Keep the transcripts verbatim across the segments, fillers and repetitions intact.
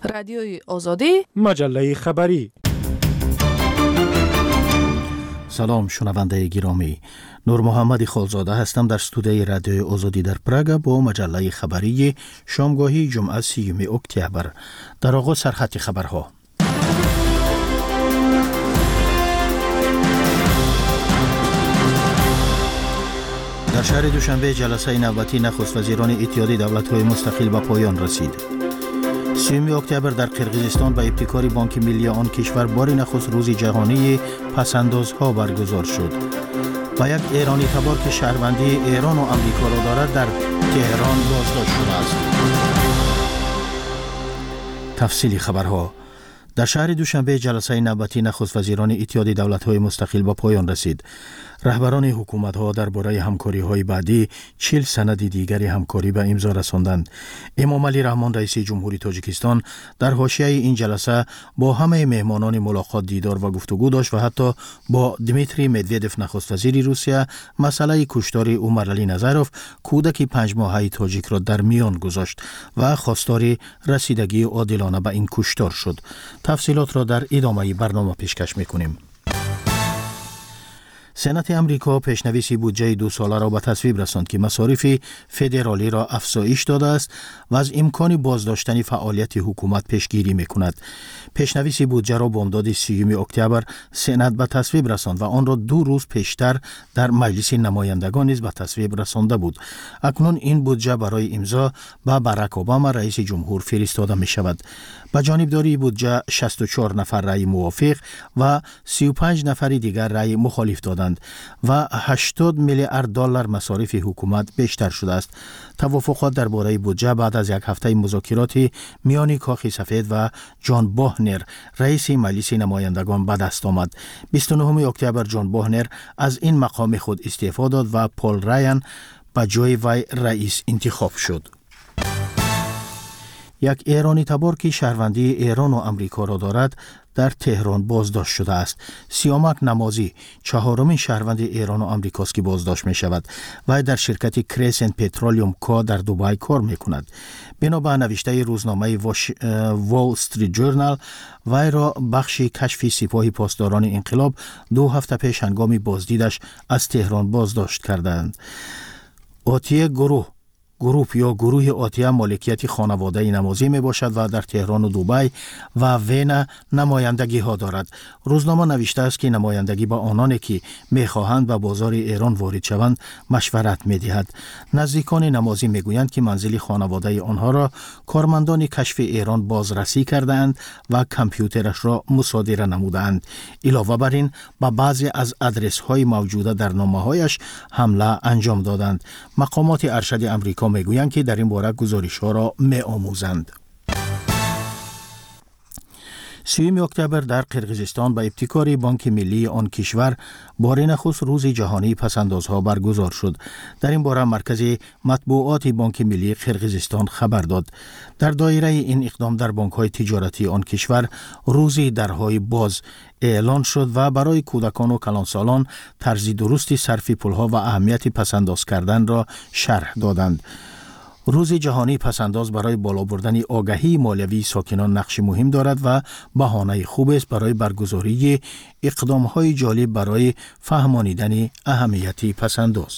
رادیوی آزادی، مجله خبری. سلام شنونده گرامی، نور محمد خالزاده هستم در استودیوی رادیوی آزادی در پراگ با مجله خبری شامگاهی جمعه سیوم اکتبر. در آغاز سرخط خبرها. در شهر دوشنبه جلسه نوبتی نخست وزیران اتحادیه دولت‌های مستقل به پایان رسید. سیوم اکتبر در قرقیزستان به ابتکار بانک ملی آن کشور بار نخست روز جهانی پسندازها برگزار شد. و یک ایرانی تبار که شهروندی ایران و آمریکا را دارد در تهران بازداشت شده است. تفصیلی خبرها. در شهر دوشنبه جلسه نوبتی نخست وزیران اتحادیه دولت‌های مستقل به پایان رسید. رهبران حکومت‌ها درباره همکاری‌های بعدی چهل سند دیگری همکاری به امضا رساندند. امام علی رحمان رئیس جمهوری تاجیکستان در حاشیه این جلسه با همه مهمانان ملاقات دیدار و گفتگو داشت و حتی با دمیتری مدودف نخست وزیر روسیه مسئله کشتار عمرعلی نظروف کودک پنج ماهه تاجیک را در میان گذاشت و خواستار رسیدگی عادلانه به این کشتار شد. تفصیلات را در ادامه برنامه پیشکش می‌کنیم. سنت امریکا پیشنویس بودجه دو ساله را به تصویب رساند که مصارف فدرالی را افزایش داده است و از امکان بازداشتن فعالیت حکومت پیشگیری می‌کند. پیشنویس بودجه را بامداد سیوم اکتبر سنت به تصویب رساند و آن را دو روز پیشتر در مجلس نمایندگان نیز به تصویب رسانده بود. اکنون این بودجه برای امضا به باراک اوباما رئیس جمهور فرستاده می شود. با جانبداری بودجه شصت و چهار نفر رأی موافق و سی و پنج نفر دیگر رأی مخالف دادند و هشتاد میلیارد دلار مصارف حکومت بیشتر شده است. توافقات درباره بودجه بعد از یک هفته مذاکرات میان کاخ سفید و جان باهنر رئیس مجلس نمایندگان به دست آمد. بیست و نهم اکتبر جان باهنر از این مقام خود استعفا داد و پول رایان به جای وی رئیس انتخاب شد. یک ایرانی تبار که شهروندی ایران و آمریکا را دارد در تهران بازداشت شده است. سیامک نمازی چهارمین شهروند ایران و آمریکاست که بازداشت می شود و در شرکت کریسنت پترولیوم کا در دبی کار می کند. بنابر نوشته روزنامه وال استریت جورنال وی را بخش کشفی سپاه پاسداران انقلاب دو هفته پیش هنگام بازدیدش از تهران بازداشت کردند. آتیه گروه گروپ یا گروه آتیه مالکیت خانواده نمازی می باشد و در تهران و دبی و وین نمایندگی ها دارد. روزنامه نوشته است که نمایندگی با آنانی که می خواهند به بازار ایران وارد شوند مشورت می دهد. نزدیکان نمازی می گویند که منزل خانواده آنها را کارمندان کشف ایران بازرسی کردند و کامپیوترش را مصادره نمودند. علاوه بر این به بعضی از آدرس های موجوده در نامه هایش حمله انجام دادند. مقامات ارشد امریکا میگویند که در این باره گزارش ها را می آموزند. سیوم اکتبر در قرقیزستان به ابتکار بانک ملی آن کشور بار نخست روز جهانی پسندازها برگزار شد. در این باره مرکز مطبوعات بانک ملی قرقیزستان خبر داد. در دایره این اقدام در بانک های تجارتی آن کشور روزی درهای باز اعلان شد و برای کودکان و کلانسالان طرز درستی صرف پولها و اهمیت پسنداز کردن را شرح دادند. روز جهانی پسنداز برای بالا بردن آگاهی مالیوی ساکنان نقش مهم دارد و بهانه خوب است برای برگزاری اقدام‌های جالب برای فهمانیدن اهمیت پسنداز.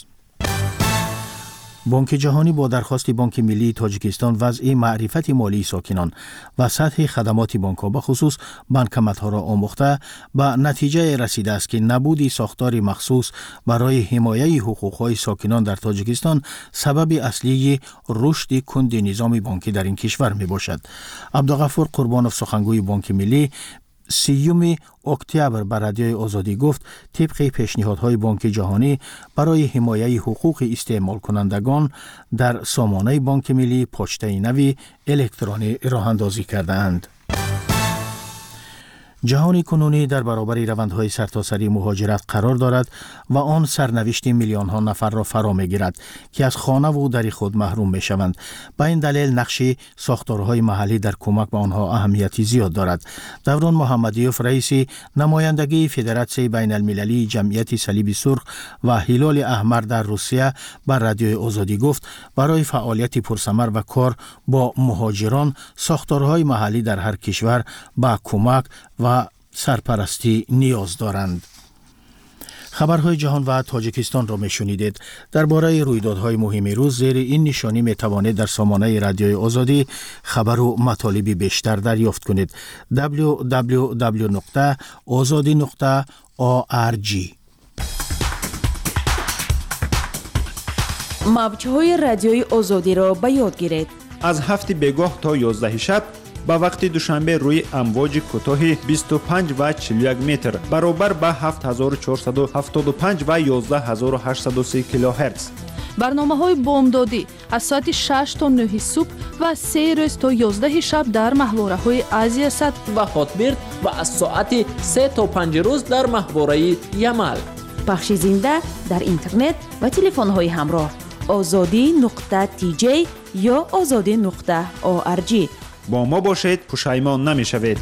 بانک جهانی با درخواست بانک ملی تاجیکستان وضع معرفت مالی ساکنان و سطح خدمات بانک‌ها به خصوص بانکمت‌ها را آموخته به نتیجه رسیده است که نبود ساختار مخصوص برای حمایت حقوق‌های ساکنان در تاجیکستان سبب اصلی رشد کند نظام بانکی در این کشور میباشد. عبدالغفور قربانوف سخنگوی بانک ملی سیوم اکتبر بر رادیوی آزادی گفت طبق پیشنهادهای بانک جهانی برای حمایت حقوق استعمال کنندگان در سامانه بانک ملی پوسته نوی الکترونی راه اندازی کردند. جهان کنونی در برابر روندهای سرتاسری مهاجرت قرار دارد و آن سرنوشت میلیون ها نفر را فرا میگیرد که از خانه و در خود محروم می شوند. به این دلیل نقش ساختارهای محلی در کمک به آنها اهمیتی زیاد دارد. دوران محمدیوف رئیس نمایندگی فدراسیون بین المللی جمعیت صلیب سرخ و هلال احمر در روسیه بر رادیوی آزادی گفت برای فعالیت پرثمر و کار با مهاجران ساختارهای محلی در هر کشور با کمک و سرپرستی نیاز دارند. خبرهای جهان و تاجیکستان را میشنیدید. درباره رویدادهای مهم روز زیر این نشانی میتوانید در سامانه رادیوی آزادی خبر و مطالب بیشتر دریافت کنید. دبلیو دبلیو دبلیو نقطه آزادی نقطه او آر جی. موجهای رادیوی آزادی را به یاد گیرید. از هفت بگاه تا یازده شب با وقت دوشنبه روی امواج کوتاه بیست و پنج و چهل و یک متر برابر با هفت هزار و چهارصد و هفتاد و پنج و یازده هزار و هشتصد و سی کیلوهرتز. برنامه‌های بامدادی از ساعت شش تا نه صبح و سه روز تا یازده شب در محوره‌های آسیا صد و هاتبرد و از ساعت سه تا پنج روز در محوره یمل. پخش زنده در اینترنت و تلفن‌های همراه آزادی نقطه تی جی یا آزادی نقطه او آر جی. با ما باشید، پشیمان نمی‌شوید.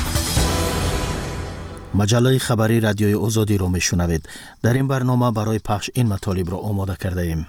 مجله خبری رادیوی آزادی را میشنوید. در این برنامه برای پخش این مطالب را آماده کرده ایم.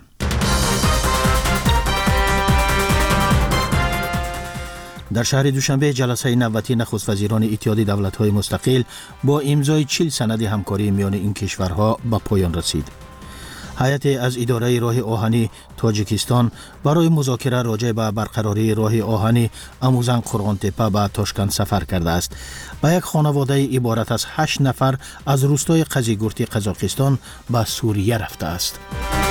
در شهر دوشنبه جلسه نوبتی نخست وزیران اتحادیه دولت‌های مستقل با امضای چهل سند همکاری میان این کشورها به پایان رسید. هیئت از اداره راه آهنی تاجیکستان برای مذاکره راجع به برقراری راه آهنی اموزن قرغان تپه به تاشکند سفر کرده است. با یک خانواده عبارت از هشت نفر از روستای قزیگورتی قزاقستان به سوریه رفته است.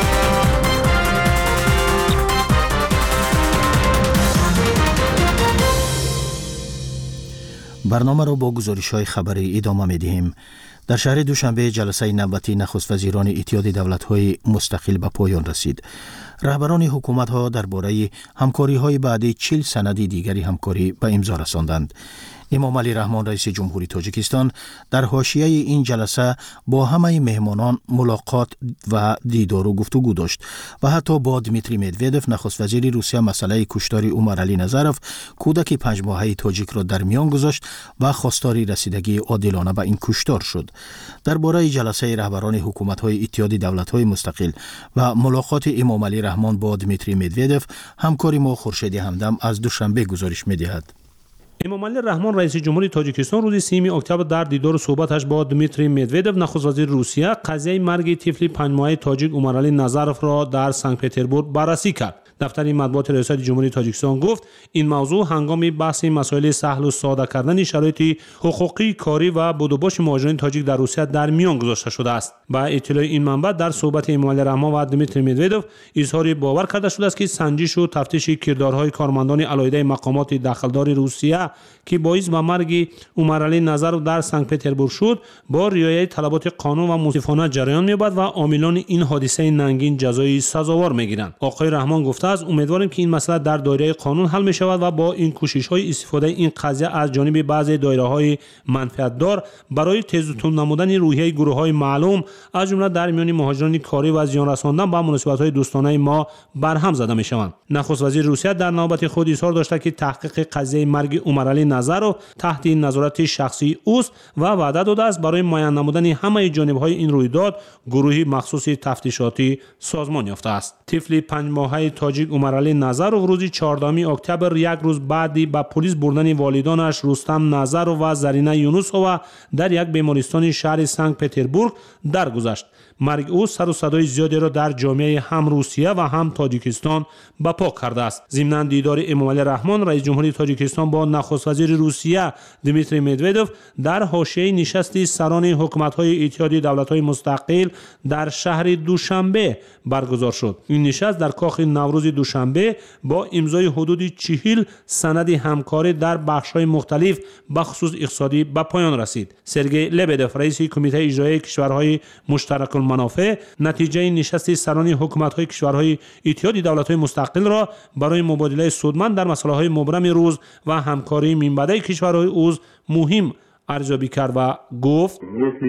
برنامه را با گزارش‌های خبری ادامه می‌دهیم. در شهر دوشنبه جلسه نوبتی نخست وزیران اتحادیه دولت‌های مستقل به پایان رسید. رهبران حکومت‌ها درباره همکاری‌های بعدی چهل سند دیگری همکاری به امضا رساندند. امام علی رحمان رئیس جمهوری تاجیکستان در حاشیه این جلسه با همه مهمانان ملاقات و دیدار و گفتگو داشت و حتی با دمیتری مدودوف نخست وزیر روسیه مسئله کشتار عمر علی نظروف کودک پنج ماهه تاجیک را در میان گذاشت و خواستار رسیدگی عادلانه به این کشتار شد. درباره جلسه رهبران حکومت‌های اتحادیه دولت‌های مستقل و ملاقات امام علی رحمان با دمیتری مدودوف همکاری ما خورشید همدم از دوشنبه گزارش می‌دهد. امام علی رحمان رئیس جمهوری تاجیکستان روز سوم اکتبر در دیدار و صحبتش با دمیتری مدودوف نخست وزیر روسیه قضیه مرگ طفل پنج ماهه تاجیک عمر علی نظروف را در سنت پترزبورگ بررسی کرد. دفتر مطبوعات ریاست جمهوری تاجیکستان گفت این موضوع هنگام بحث مسائل سهل و ساده کردن شرایط حقوقی کاری و بود و باش مهاجرین تاجیک در روسیه در میان گذاشته شده است. با اطلاع این منبع در صحبت امام علی رحمان و دمیتری مدودوف اظهار باور کرده شده است که سنجش و تفتیش کردارهای کارمندان علیحده مقامات دخلدار روسیه که باعث به مرگ عمر علی نظروف در سنت پترزبورگ شد با رعایت طلبات قانون و منصفانه جریان می‌یابد و عاملان این حادثه ننگین جزای سزاوار می‌گیرند. آقای رحمان گفته است امیدواریم که این مسئله در دایره قانون حل می شود و با این کوشش‌های استفاده این قضیه از جانب بعضی دایره‌های منفعت‌دار برای تیز و تند نمودن روحیه گروه‌های معلوم از جمله در میان مهاجران کاری و زیان رساندن به مناسبت‌های دوستانه ما برهم زده می‌شوند. نخست وزیر روسیه در نوبت خود اظهار داشته که تحقیق قضیه مرگ عمر علی نظروف تحت نظارت شخصی اوست و وعده داده است برای معین نمودن همه جانب‌های این رویداد گروهی مخصوص تفتیشاتی سازمان یافته است. طفل پنج ماهه تاجیک عمر علی نظروف روز چهاردهم اکتبر یک روز بعدی به پلیس بردن والدانش رستم نظروف و زرینه یونوسووا در یک بیمارستان شهر سنت پترزبورگ درگذشت. مرگ او سر و صدای زیادی را در جامعه هم روسیه و هم تاجیکستان برپا کرده است. ضمن دیدار امام علی رحمان رئیس جمهوری تاجیکستان با نخست وزیر روسیه دمیتری مدودوف در حاشیه نشست سران حکومت‌های اتحادیه دولت‌های مستقل در شهر دوشنبه برگزار شد. این نشست در کاخ نوروز دوشنبه با امضای حدود چهل سند همکاری در بخش‌های مختلف به خصوص اقتصادی به پایان رسید. سرگئی لبدف رئیس کمیته اجرایی کشورهای مشترک المنافع نتیجه نشست سران حکومت‌های کشورهای اتحادیه دولت‌های مستقل را برای مبادله سودمند در مسائل مبرم روز و همکاری منبع کشورهای عضو مهم ارزیابی کرد و گفت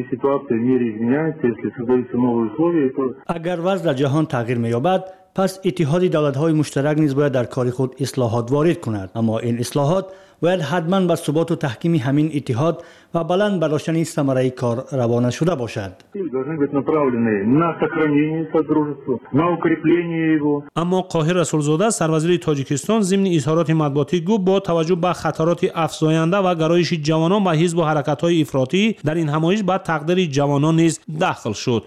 اگر وضع جهان تغییر می‌یابد پس اتحاد دولت‌های مشترک نیز باید در کار خود اصلاحات وارد کند، اما این اصلاحات باید حتما به ثبات و تحکیم همین اتحاد و بلند برداشتن ثمره کار روانه شده باشد. اما قاهر رسولزاده سروزیر تاجیکستان ضمن اظهارات مطبوعاتی گفت با توجه به خطرات افزاینده و گرایش جوانان و حزب و حرکت‌های افراطی در این همایش به تقدیر جوانان نیز داخل شد.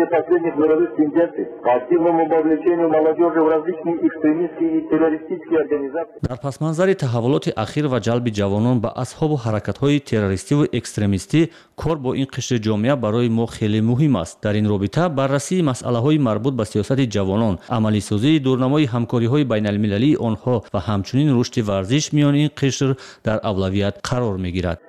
در پس منظر تحولات اخیر و جلب جوانان به اصحاب و حرکت‌های تروریستی و اکستریمیستی کار با این قشر جامعه برای ما خیلی مهم است. در این رابطه بررسی مسائل‌های مربوط به سیاست جوانان، عملی سازی دورنمای همکاری‌های بین‌المللی آنها و همچنین رشد ورزش میان این قشر در اولویت قرار می‌گیرد.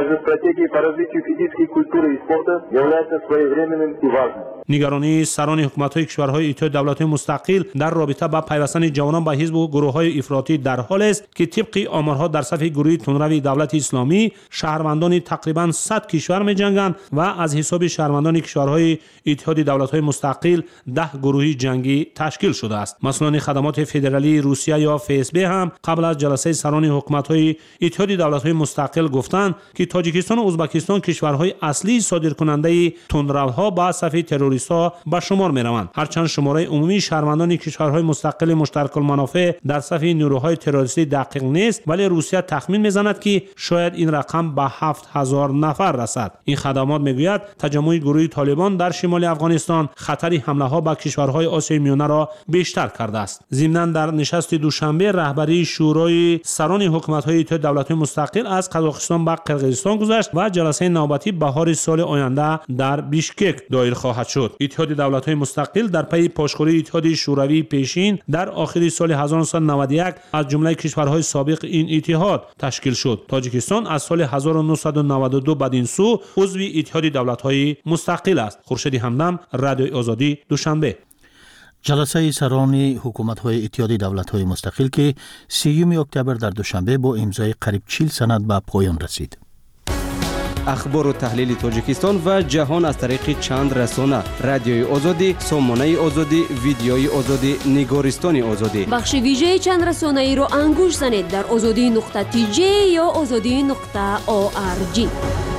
نگرانی سران حکومت‌های کشورهای اتحاد دولت‌های مستقل در رابطه با پیوستن جوانان به حزب و گروه‌های افراطی در حال است که طبق آمارها در صف گروه تندروی دولت اسلامی شهروندان تقریباً صد کشور می‌جنگند و از حساب شهروندان کشورهای اتحاد دولت‌های مستقل ده گروه جنگی تشکیل شده است. مسئولان خدمات فدرالی روسیه یا اف اس بی هم قبل از جلسه سران حکومت‌های اتحاد دولت‌های مستقل گفتند که تاجیکستان و ازبکستان کشورهای اصلی صادرکننده تندروها با صف تروریست‌ها به شمار می‌روند. هرچند شماره عمومی شهروندان کشورهای مستقل مشترک المنافع در صف نیروهای تروریستی دقیق نیست، ولی روسیه تخمین می‌زند که شاید این رقم به هفت هزار نفر رسد. این خدمات می‌گوید تجمع گروه طالبان در شمال افغانستان خطر حمله‌ها به کشورهای آسیای میانه را بیشتر کرده است. ضمناً در نشست دوشنبه رهبری شورای سران حکومت‌های اتحاد دولت‌های مستقل از قزاقستان به قرقیزستان گذشت و جلسه نوبتی بهار سال آینده در بیشکک دایر خواهد شد. اتحاد دولت‌های مستقل در پی پاشخوری اتحاد شوروی پیشین در آخر سال هزار و نهصد و نود و یک از جمله کشورهای سابق این اتحاد تشکیل شد. تاجیکستان از سال هزار و نهصد و نود و دو بدین سو عضو اتحاد دولت‌های مستقل است. خورشید همدم، رادیو آزادی، دوشنبه. جلسه سران حکومت‌های اتحاد دولت‌های مستقل که سیوم اکتبر در دوشنبه با امضای قریب چهل سند به پایان رسید. اخبار و تحلیل تاجیکستان و جهان از طریق چند رسانه: رادیوی آزادی، سامانه آزادی، ویدیوی آزادی، نگارستان آزادی. بخش ویژه چند رسانه ای را انگوش زنید در آزادی نقطه تی جی یا آزادی نقطه او آر جی.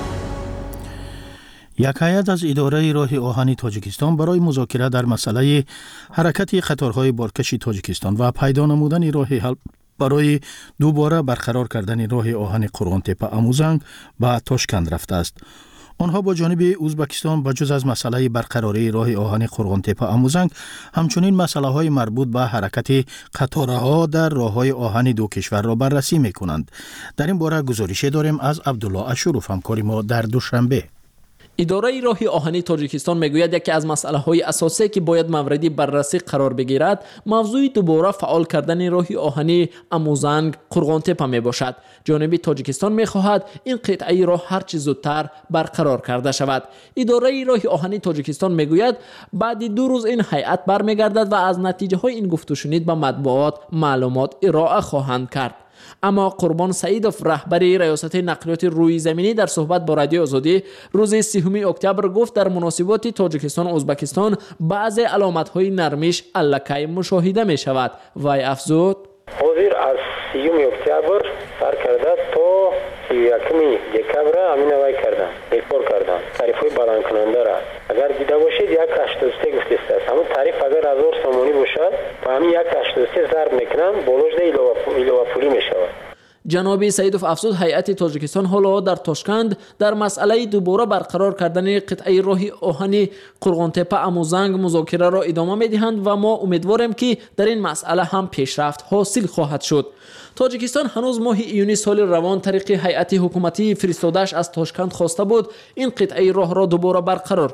یک هیئت از اداره راه آهن تاجیکستان برای مذاکره در مسئله حرکت قطارهای بارکش تاجیکستان و پیدا نمودن راه حل برای دوباره برقرار کردن راه آهن قرغانتپه اموزنگ به تاشکند رفته است. آنها با جانب ازبکستان بجز از مسئله برقراری راه آهن قرغانتپه اموزنگ همچنین مسئله های مربوط به حرکت قطارها در راه های آهن دو کشور را بررسی می کنند. در این باره گزارشی داریم از عبدالله اشروف، همکار ما در دوشنبه. اداره راه آهنی تاجیکستان میگوید یکی از مسئله های اساسی که باید موردی بررسی قرار بگیرد موضوع دوباره فعال کردن راه آهنی اموزنگ قرغانتپه می باشد. جانب تاجیکستان می خواهد این قطعه را هر چه زودتر برقرار کرده شود. اداره راه آهنی تاجیکستان میگوید بعد دو روز این هیئت برمیگردد و از نتیجه های این گفت و شنید به مطبوعات معلومات ارائه خواهند کرد. اما قربان سعیدوف رهبری ریاست نقلیات روی زمینی در صحبت با رادیو آزادی روز سیوم اکتبر گفت در مناسبات تاجیکستان و ازبکستان بعضی علامت‌های نرمش الکی مشاهده می شود. وی افزود: حاضر از سیوم اکتبر سر کرده تا سی و یکم دکبر همین وی کردن ریپور کردن تعریف‌های بلند کننده را اگر دیده باشید یک هشتاد و سه گفته است. همون تعریف اگر هزار سامانی باشد و همین یک هشتاد و سه ضرب میکنن بالوش ده ایلوه پولی میشود. جناب سعیدوف افزود هیئت تاجیکستان حالا در تاشکند در مسئله دوباره برقرار کردن قطعه راه آهنی قرغانتپه اموزنگ مذاکره را ادامه میدهند و ما امیدواریم که در این مسئله هم پیشرفت حاصل خواهد شد. تاجیکستان هنوز ماه ایونی سال روان طریق هیئت حکومتی فرستاده‌اش از تاشکند خواسته بود این قطعه راه را دوباره برقرار کند.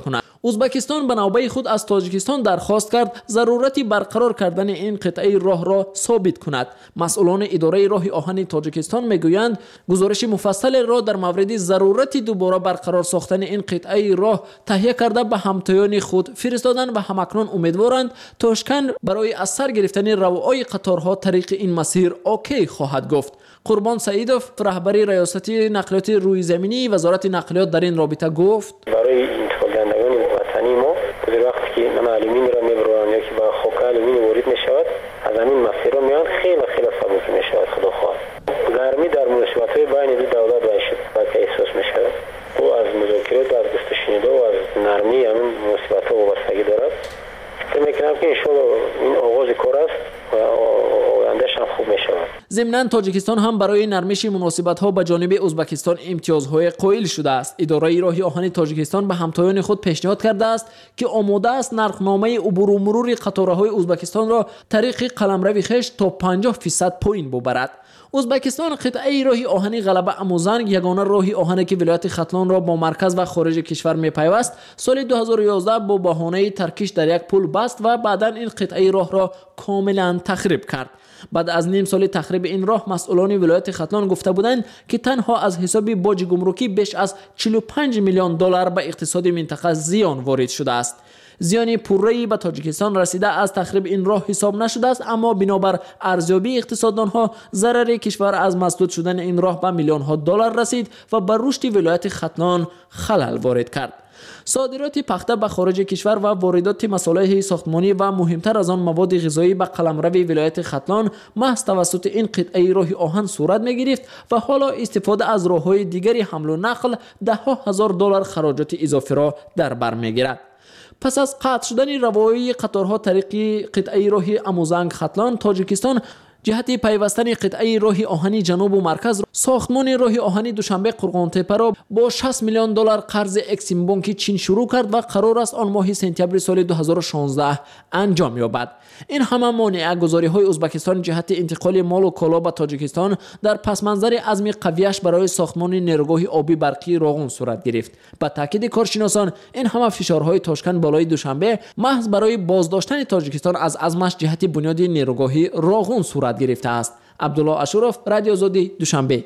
ازبکستان به نوبه خود از تاجیکستان درخواست کرد ضرورت برقرار کردن این قطعه راه را ثابت کند. مسئولان اداره راه آهن تاجیکستان میگویند گزارش مفصل را در مورد ضرورت دوباره برقرار ساختن این قطعه راه تهیه کرده به همتایان خود فرستادن و همکنون امیدوارند تاشکند برای از سر گرفتن روهای قطارها طریق این مسیر اوکی خواهد گفت. قربان سعیدوف رهبری ریاست نقلیات روی زمینی وزارت نقلیات در این رابطه گفت برای انتقال دهندگان وطنی ما در وقتی که معلمین را میبرند یا که با خوک آلومینی وارد میشود از همین مسیر را میان خیلی خیلی سبک میشود. خدا خواهد گرمی در مناسبت‌های بین دو دولت باید احساس میشود. او از مذاکرات و از گفت و شنود و از نرمی همین مناسبت‌ها وابستگی دارد. فکر میکنم که انشاءالله این آغاز کار است و آینده‌اش هم خوب میشود. ضمناً تاجیکستان هم برای نرمش مناسبت‌ها با جانب ازبکستان امتیازهای قائل شده است. اداره راه آهن تاجیکستان به همتایان خود پیشنهاد کرده است که آماده است نرخنامه عبور و مرور قطارهای ازبکستان را طریق قلمرو خویش تا پنجاه درصد پایین ببرد. ازبکستان قطعه راه آهن غلبه اموزنگ یگانه راه آهن که ولایت ختلان را با مرکز و خارج کشور میپیوست سال دو هزار و یازده با بهانه ترکیش در یک پل بست و بعدا این قطعه راه را کاملا تخریب کرد. بعد از نیم سال تخریب این راه مسئولان ولایت ختلان گفته بودند که تنها از حساب باج گمرکی بیش از چهل و پنج میلیون دلار به اقتصاد منطقه زیان وارد شده است. زیان پره‌ای به تاجیکستان رسیده از تخریب این راه حساب نشده است، اما بنابر ارزیابی اقتصاددانها ضرر کشور از مسدود شدن این راه به میلیون ها دلار رسید و بر رشد ولایت ختلان خلل وارد کرد. صادرات پخته به خارج کشور و واردات مصالح ساختمانی و مهمتر از آن مواد غذایی به قلمرو ولایت ختلان محض توسط این قطعه راه آهن صورت می‌گرفت و حالا استفاده از راه‌های دیگری حمل و نقل ده ها هزار دلار خراجات اضافی را در بر می‌گیرد. پس از قطع شدن روایی قطارها طریق قطعه راه اموزنگ ختلان، تاجیکستان جهت پیوستن قطعه راه آهنی جنوب و مرکز ساختمان راه آهنی دوشنبه قرغان تپه را با شصت میلیون دلار قرض اکسیم بانک چین شروع کرد و قرار است آن ماه سپتامبر سال دو هزار و شانزده انجام یابد. این همه مانع گذاری های ازبکستان جهت انتقال مال و کالا به تاجیکستان در پس منظر عزم قویش برای ساختمان نیروگاه آبی برقی راغون صورت گرفت. با تاکید کارشناسان این همه فشارهای تاشکند بالای دوشنبه محض برای بازداشتن تاجیکستان از عزمش جهت بنیاد نیروگاهی راغون صورت گرفته است. عبدالله اشرف، رادیو آزادی، دوشنبه.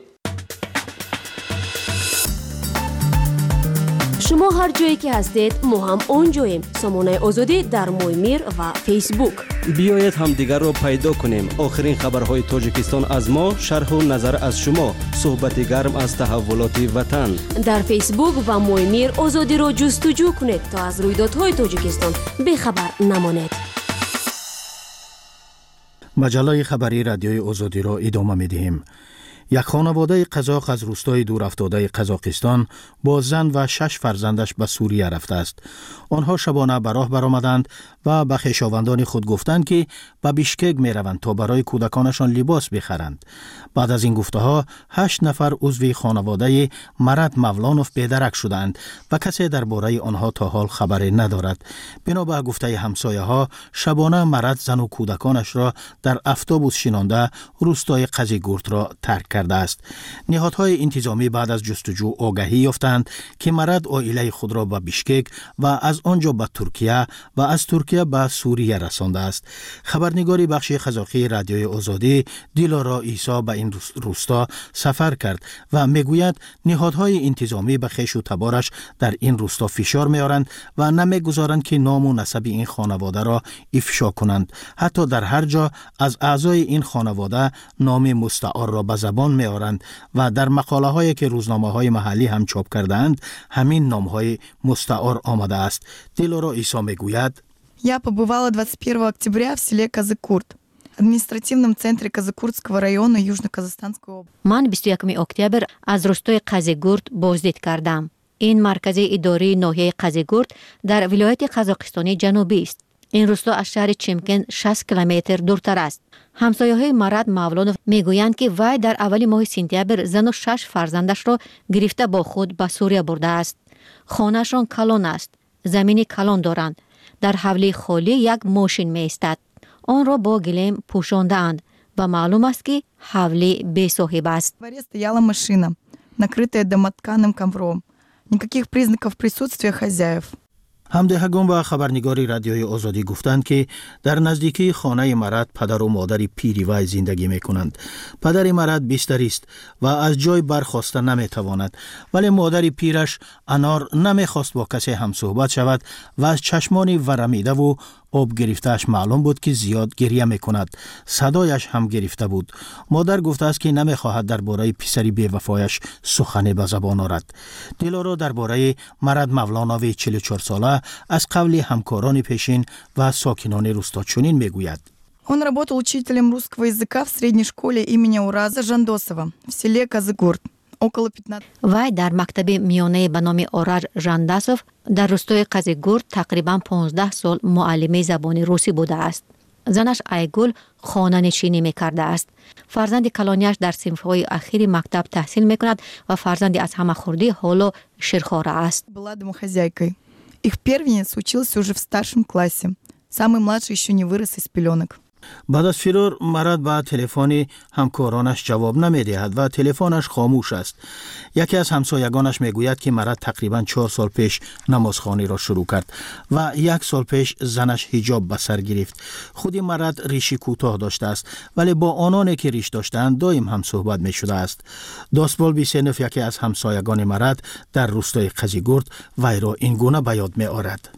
شما هر جایی که هستید ما هم اونجاییم. سامانه آزادی در مویمیر و فیسبوک. بیایید هم دیگر را پیدا کنیم. آخرین خبرهای تاجیکستان از ما، شرح و نظر از شما، صحبت گرم از تحولات وطن. در فیسبوک و مویمیر آزادی را جستجو کنید تا از رویدادهای تاجیکستان بخبر نمانید. مجله خبری رادیوی آزادی را ادامه می‌دهیم. یک خانواده قزاق از روستای دور افتاده قزاقستان با زن و شش فرزندش به سوریه رفته است. آنها شبانه به راه برآمدند و به خویشاوندان خود گفتند که به بیشکک می روند تا برای کودکانشان لباس بخرند. بعد از این گفته ها هشت نفر عضو خانواده مرد مولانوف بیدرک شدند و کسی درباره آنها تا حال خبری ندارد. بنا به گفته همسایه ها شبانه مرد زن و کودکانش را در اتوبوس شینانده روستای قزیگورت را ترک کرده است. نهادهای انتظامی بعد از جستجو آگاهی یافتند که مرد عائله خود را به بیشکک و از آنجا به ترکیه و از ترکیه به سوریه رسانده است. خبرنگاری بخش قزاقی رادیوی آزادی دیلارا عیسی به این روستا سفر کرد و میگوید نهادهای انتظامی به خویش و تبارش در این روستا فشار میارند و نمیگذارند که نام و نسب این خانواده را افشا کنند. حتی در هر جا از اعضای این خانواده نام مستعار را به زبان میارند و در مقاله هایی که روزنامه های محلی هم چاپ کردند همین نام های مستعار آمده است. دیلارا عیسی میگوید Я побывала двадцать первого октября в селе Казыкурт, административном центре Казыкуртского района Южно-Казахстанской области. من بیست و یکم اکتبر از روستای قزیگورت بازدید کردم. این مرکز اداری ناحیه قزیگورت در ولایت قزاقستانی جنوبی است. این روستا از شهر چیمکن شصت کیلومتر دورتر است. همسایه‌های مرد مولانوف میگویند که وی در اول ماه سپتامبر زن و شش فرزندش را گرفته با خود به سوریه برده است. خانه‌شان کلان است. زمین کلان دارند. در حوله خالی یک ماشین می ایستد. آن را با گلیم پوشانده اند و معلوم است که حوله بی صاحب است. В дворе стояла машина, накрытая домотканым ковром. Никаких признаков присутствия хозяев. همدهگان با خبرنگاری رادیوی آزادی گفتند که در نزدیکی خانه مرد پدر و مادر پیری وی زندگی می کنند. پدر مرد بیستری است و از جای برخاسته نمی تواند، ولی مادر پیرش انار نمی خواست با کسی هم صحبت شود و از چشمانی ورمیده و آب گرفتهش معلوم بود که زیاد گریه می کند. صدایش هم گرفته بود. مادر گفته است که نمی خواهد درباره پسری بی وفایش سخنی به زبان آورد. دلارو درباره مرد مولانا چهل و چهار ساله از قول همکاران پیشین و ساکنان روستا چنین میگوید. Он работал учителем русского языка в средней школе имени Ураза Жандосова в селе Казыгурт. вай дар мактаби миёнае ба номи Ораж Жандасов дар рӯстои Қазигурд тақрибан понздаҳ сол муаллимаи забони русӣ будааст. занаш Айгул хонанишинӣ мекардааст. фарзанди калонияш дар синфҳои ахири мактаб таҳсил мекунад ва фарзанди аз ҳама хурдӣ ҳоло ширхора аст. Была домохозяйкой. Их первенец учился уже в старшем классе. Самый младший еще не вырос из пеленок. بعد از فرار مرد با تلفن همکارانش جواب نمیدهد و تلفنش خاموش است. یکی از همسایگانش میگوید که مرد تقریبا چهار سال پیش نمازخوانی را شروع کرد و یک سال پیش زنش حجاب به سر گرفت. خود مرد ریشی کوتاه داشته است ولی با آنانی که ریش داشتند دائم هم صحبت می شده است. داستبال بیسنف یکی از همسایگان مرد در روستای قزیگورد وی را این گونه به یاد می آورد.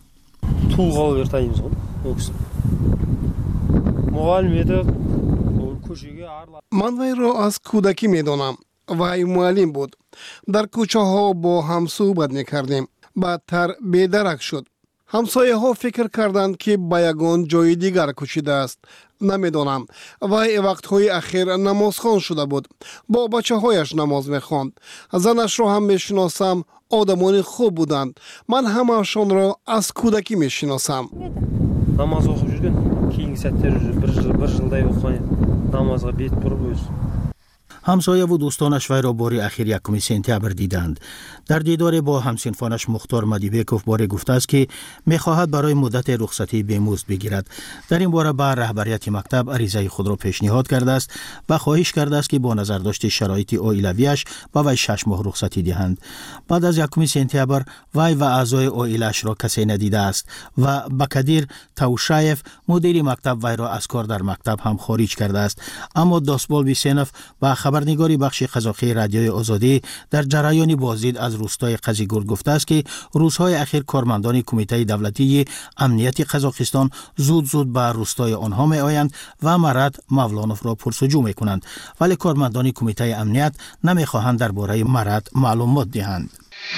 من وی را از کودکی می دانم. وی معلم بود. در کوچه ها با هم صحبت می کردیم. بعدتر بیدرک شد. همسایه ها فکر کردند که به یگان جای دیگر کوچیده است. نمی دانم. وی وقت های اخیر نمازخوان شده بود. با بچه هایش نماز می خواند. زنش را هم می شناسم. آدمان خوب بودند. من همه‌شان را از کودکی می شناسم. نماز оқып жүрген кейінгі сәттері бір жыл бір жылдай оқыған намазға бет бұрып өзі. همسایه و دوستانش وی را بار اخیر یکم سپتامبر دیدند. در دیدار با همسنفانش مختار مدیبکوف بار گفته است که می‌خواهد برای مدت رخصتی بیمزد بگیرد. در این باره به رهبریت مکتب عریضه خود را پیشنهاد کرده است و خواهش کرده است که با نظر داشته شرایط عائلویش به وی شش ماه رخصتی دهند. بعد از یکم سپتامبر وی و اعضای عائله‌اش را کسی ندیده است و بکدیر توشایف مدیر مکتب وی را از کار در مکتب هم خارج کرده است. اما داستبال بیسنف و خبرنگاری بخش قزاقی رادیوی آزادی در جریان بازدید از روستای قزیگورد گفته است که روزهای اخیر کارمندان کمیته دولتی امنیت قزاقستان زود زود به روستای آنها می آیند و مرد مولانوف را پرسجو می کنند، ولی کارمندان کمیته امنیت نمی خواهند درباره مرد معلومات دهند.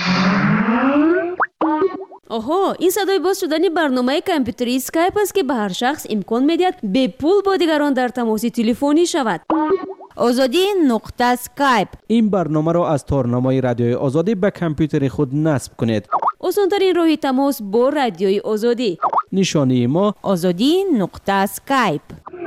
آها، این صدای باز شدن برنامه کامپیوتری اسکایپ است که به هر شخص امکان میدهد به پول با دیگران در تماس تلفنی شود. آزادی نقطه اسکایپ. این برنامه را از تارنمای رادیوی آزادی به کامپیوتر خود نصب کنید. آسان‌ترین راه تماس با رادیوی آزادی. نشانی ما آزادی نقطه اسکایپ.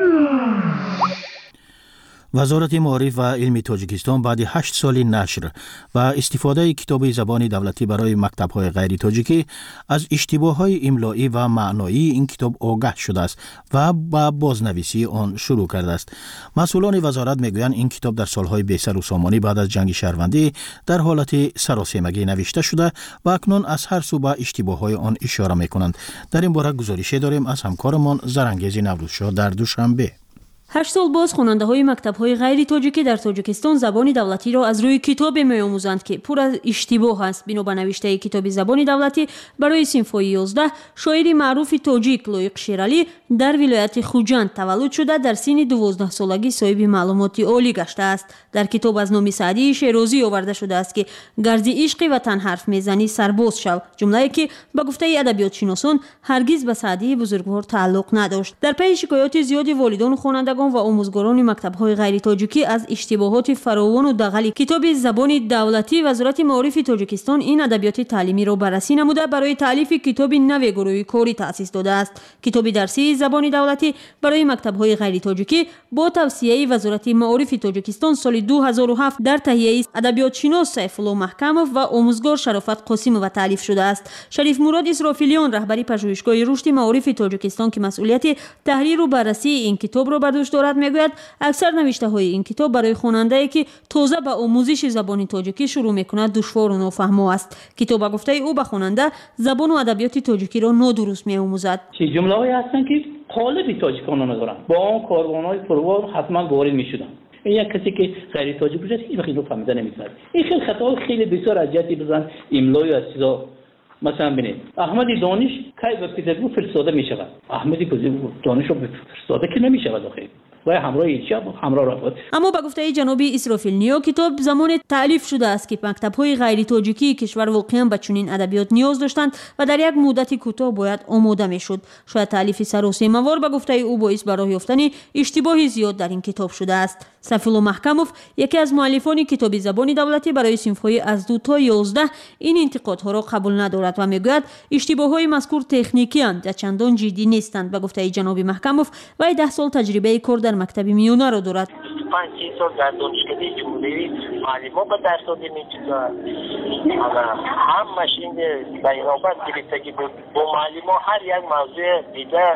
وزارت معارف و علم تاجیکستان بعد هشت سال نشر و استفاده کتاب زبان دولتی برای مکتب‌های غیر تاجیکی از اشتباه‌های املایی و معنایی این کتاب آگاه شده است و با بازنویسی آن شروع کرده است. مسئولان وزارت میگویند این کتاب در سالهای بی‌سر و سامانی بعد از جنگ شهروندی در حالت سراسیمگی نوشته شده و اکنون از هر سو به اشتباه‌های آن اشاره می‌کنند. در این باره گزارشی داریم از همکارمان زرانگیز نوروزشاه در دوشنبه. هشت سال باز خواننده های مکتب های غیر تاجیکی در تاجیکستان زبان دولتی را از روی کتاب می‌آموزند که پر از اشتباه است. بنا به نوشته کتاب زبان دولتی برای صنف یازده، شاعر معروف تاجیک لایق شیرالی در ولایت خوجند تولد شده در سن دوازده سالگی صاحب معلومات عالی گشته است. در کتاب از نام سعدی شیرازی آورده شده است که گردی عشق وطن حرف میزنی سرباز شو، جمله‌ای که به گفته ادبیات شناسان هرگز به سعدی بزرگوار تعلق نداشت. در پی شکایات زیاد والدان خوانندگان و آموزگاران مکتب‌های غیر تاجیکی از اشتباهات فراوان و دغل کتاب زبان دولتی، وزارت معارف تاجیکستان این ادبیات تعلیمی را بررسی نموده برای تالیف کتاب نو گروه کاری تأسیس داده است. کتاب درسی زبان دولتی برای مکتب‌های غیر تاجیکی با توصیه وزارت معارف تاجیکستان سال دو هزار و هفت در تهیه ادبیات شناس سیف الله محکمов و آموزگار شرافت قاسمova تالیف شده است. شریف مراد اسرافیلیان رهبری پژوهشگاه رشد معارف تاجیکستان که مسئولیت تحریر و بررسی این کتاب را بر دوش دارد میگوید اکثر نوشته های این کتاب برای خواننده که تازه به آموزش زبان تاجیکی شروع میکند دشوار و نافهمو است. کتاب به گفته او به خواننده زبان و ادبیات تاجیکی را نادرست میآموزد. چه جمله‌هایی هستند که قالب تاجیکان ندارند، با آن کاروان‌های پروار حتما وارد میشدند. این یک کسی که غیر تاجیک بوده هیچ وقت اینو فهمیده نمی‌کند. این خیلی خطاهای خیلی بسیار اذیتی بزن املای از چیزا. مثلا ببینید احمد دانش کی به پترزبورگ فرستاده میشود، احمد دانش رو فرستاده که نمیشود آخه و همراه ایشا همراه را بود. اما به گفته جنابی اسرافیل نیو کتاب زمان تألیف شده است که مکتب‌های غیر تاجیکی کشور واقعا به چنین ادبیات نیاز داشتند و در یک مدت کوتاه باید آماده میشد. شاید تألیف سراسیمه‌وار به گفته او باعث به راه یافتن اشتباه زیاد در این کتاب شده است. سفیلو محکموف یکی از مؤلفان کتاب زبان دولتی برای صنف‌های از دو تا یازده این انتقادها را قبول ندارد و میگوید اشتباه‌های مذکور تکنیکی اند و چندان جدی نیستند. به گفته جناب محکموف وی ده سال تجربه کار در مکتب میونه را دارد. پنج سال در دانشکده جمهوری معلمان به درس داده می‌شد. هم ماشین در نوبت گرفتگی بود. با معلمان هر یک موضوع دیده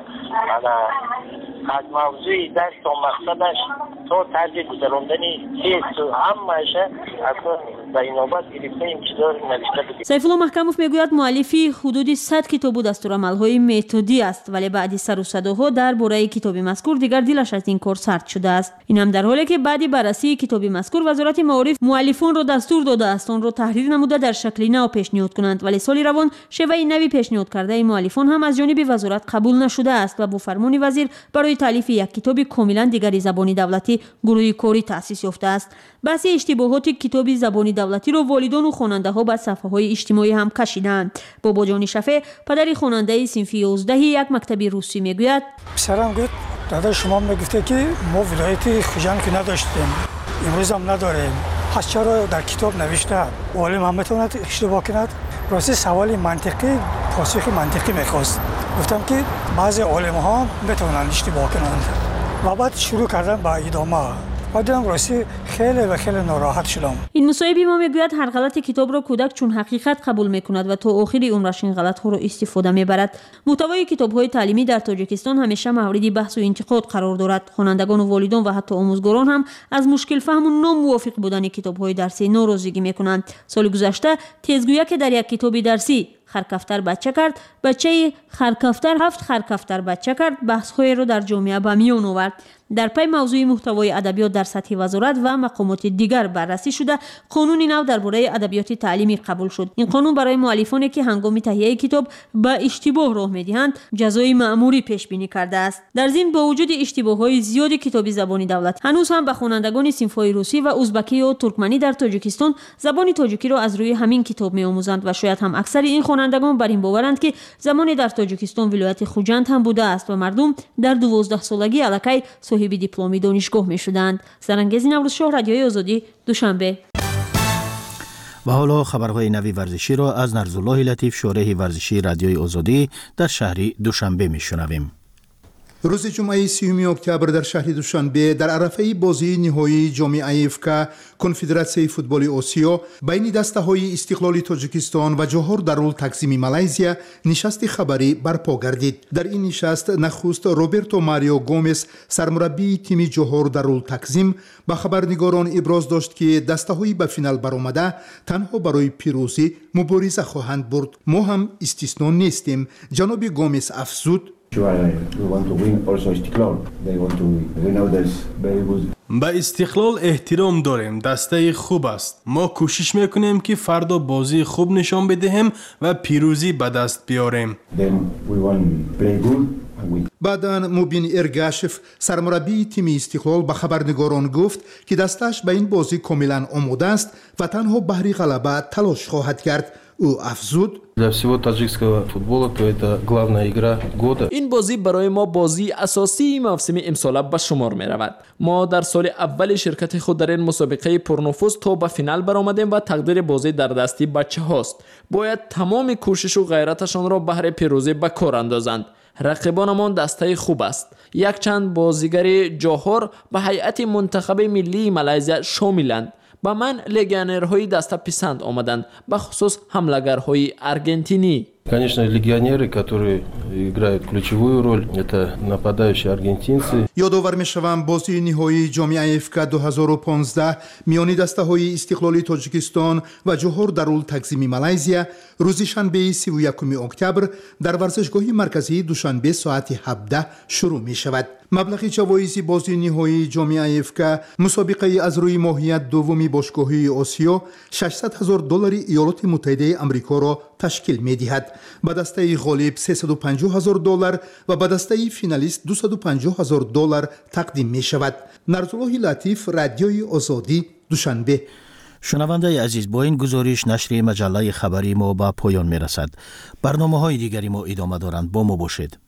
از موضوع درس تا مقصدش تا طرز گذراندنی هیچ همه‌اش اصلا در نوبت گرفته این چیزا نوشته بود. سیفالله محکموف میگوید مؤلفی حدود صد کتاب و دستورالعمل‌های متدی است ولی بعد سر و صداها درباره کتاب مذکور دیگر دلش از این کار سرد شده است. این هم در حالی که بعد بررسی کتاب مذکور وزارت معارف مؤلفان را دستور داده است آن را تحریر نموده در شکل نو پیشنهاد کنند ولی سال روان شیوه نوی پیشنهاد کرده مؤلفان هم از جانب وزارت قبول نشده است و با فرمان وزیر برای تالیف یک کتاب کاملا دیگر زبان دولتی گروه کاری تأسیس یافته است. بحث اشتباهات کتاب زبان دولتی را والدان و خواننده ها بر صفحه‌های اجتماعی هم کشیدند. بابا جان شفیع پدر خواننده صنف یازده یک مکتب روسی میگوید پسرم گفت دادا شما میگفته که ما ولایت خوجند که نداشتیم امروز هم نداریم پس چرا در کتاب نوشته عالم هم میتواند اشتباه کند؟ راستی سوال منطقی پاسخ منطقی میخواست. گفتم که بعضی عالم ها میتونن اشتباه کنند و بعد شروع کردن با ادامه و دیدم راستی خیلی و خیلی ناراحت شدم. این مصاحبی ما میگوید هر غلط کتاب را کودک چون حقیقت قبول میکند و تا آخر عمرش این غلط ها را استفاده میبرد. محتوای کتاب های تعلیمی در تاجیکستان همیشه مورد بحث و انتقاد قرار دارد. خوانندگان و والدان و حتی آموزگاران هم از مشکل فهم و ناموافق بودن کتاب های درسی ناراضگی میکنند. سال گذشته تیزگویی که در یک کتاب درسی خرکفتر بچه کرد بچه خرکفتر هفت خرکفتر بچه کرد بحث‌های را در جامعه به میان آورد. در پی موضوع محتوای ادبیات در سطح وزارت و مقامات دیگر بررسی شده قانون نو درباره ادبیات تعلیمی قبول شد. این قانون برای مؤلفانی که هنگام تهیه کتاب به اشتباه راه میدهند جزای مأموری پیش بینی کرده است. در ضمن با وجود اشتباه‌های زیاد کتاب زبان دولت هنوز هم به خوانندگان صنف‌های روسی و ازبکی و ترکمنی در تاجیکستان زبان تاجیکی را از روی همین کتاب می‌آموزند و شاید هم اکثر این خوانندگان بر این باورند که زمان در تاجیکستان ولایت خوجند هم بوده است و مردم در دوازده سالگی الکی صاحب دیپلم دانشگاه می‌شدند. سرانگیز نوروز شاه رادیوی آزادی دوشنبه. و حالا خبرهای نوی ورزشی را از نرزالله لطیف شارح ورزشی رادیوی آزادی در شهر دوشنبه می‌شنویم. روز جمعه سیوم اکتبر در شهر دوشنبه در عرفه بازی نهایی جام افکا کنفدراسیای فوتبال آسیا بین دسته‌های استقلال تاجیکستان و جوهر دارال تقسیم مالزیا نشست خبری برپا گردید. در این نشست نخست روبرتو ماریو گومز سرمربی تیم جوهر دارال تقسیم با خبرنگاران ابراز داشت که دسته‌های به فینال برآمده تنها برای پیروزی مبارزه خواهند برد. ما هم استثنا نیستیم. جناب گومز افزود به استقلال احترام داریم. دسته خوب است. ما کوشش میکنیم که فردا بازی خوب نشان بدهیم و پیروزی به دست بیاریم. بعداً مبین ارگاشف سرمربی تیم استقلال به خبرنگاران گفت که دستش به این بازی کاملا آماده است و تنها بهر غلبه تلاش خواهد کرد. او افزود این بازی برای ما بازی اساسی موسم امسال به شمار می رود. ما در سال اول شرکت خود در این مسابقه پرنفوذ تا به فینال برآمدیم و تقدیر بازی در دستی بچه هاست. باید تمام کوشش و غیرتشان را بهر پیروزی به کار اندازند. رقیبانمان دسته خوب است. یک چند بازیگر جوهر به هیئت منتخب ملی مالزیا شاملند. با من لگیونرهای دسته پسند آمدند، به خصوص حملگرهای ارژنتینی. Конечно, легионеры, которые играют ключевую роль, это нападающие аргентинцы. یادآور می‌شوم بازی نهایی جام افک دو هزار و پانزده میان دسته‌های استقلالی تاجیکستان و جوهر دارالتقسیم مالزیا روز شنبه سی و یکم اکتبر در ورزشگاه مرکزی دوشنبه ساعت هفده شروع می‌شود. مبلغ جوایز بازی نهایی جام افک مسابقه از روی ماهیت دومی باشگاهی آسیا ششصد هزار دلار ایالات متحده آمریکا را تشکیل می‌دهد. به دسته غالب سیصد و پنجاه هزار دلار و به دسته فینالیست دویست و پنجاه هزار دلار تقدیم می‌شود. نرزالله لطیف، رادیوی آزادی، دوشنبه. شنونده عزیز، با این گزارش نشر مجله خبری ما به پایان می‌رسد. برنامه‌های دیگری ما ادامه دارند. با ما باشید.